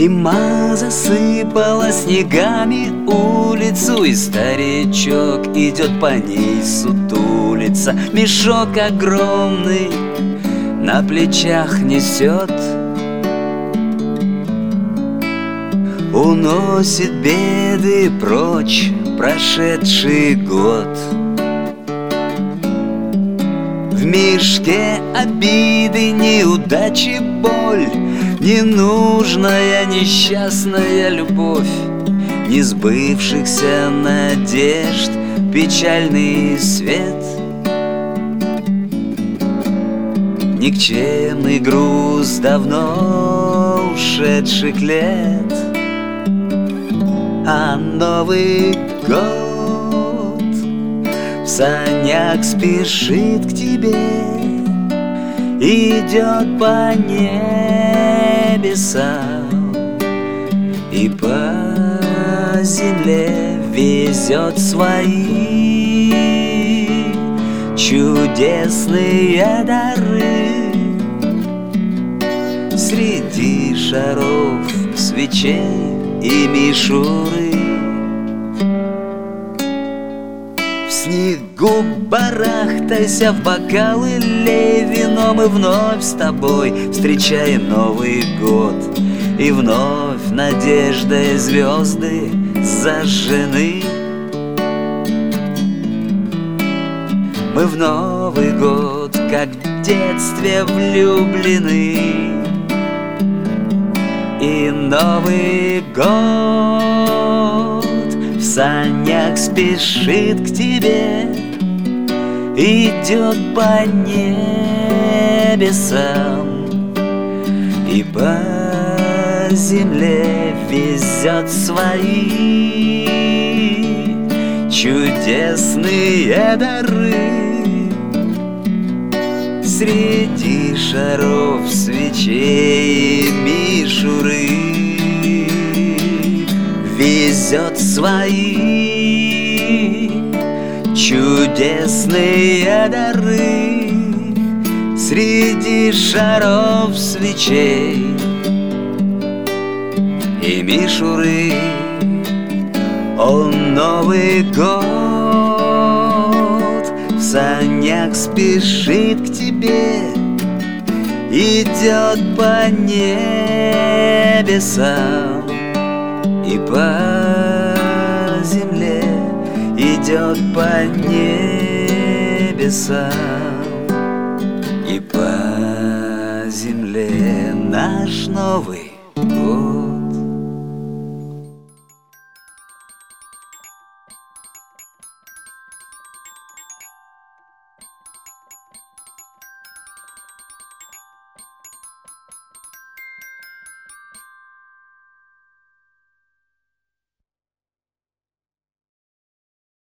Зима засыпала снегами улицу, и старичок идет по ней сутулица. Мешок огромный на плечах несет, уносит беды прочь прошедший год. В мешке обиды, неудачи, боль, ненужная несчастная любовь, несбывшихся надежд печальный свет, никчемный груз давно ушедших лет. А Новый год в санях спешит к тебе, идет по небесам и по земле везет свои чудесные дары. Среди шаров, свечей и мишуры, в снегу барахтайся, в бокалы лей вином, и вновь с тобой встречаем Новый год. И вновь надеждой звезды зажжены. Мы в Новый год, как в детстве, влюблены. И Новый год в санях спешит к тебе, идет по небесам и по земле везет свои чудесные дары. Среди шаров, свечей и мишуры везет свои чудесные дары. Среди шаров, свечей и мишуры. О, Новый год в санях спешит к тебе, идет по небесам и по земле, идет по небесам и по земле. Наш Новый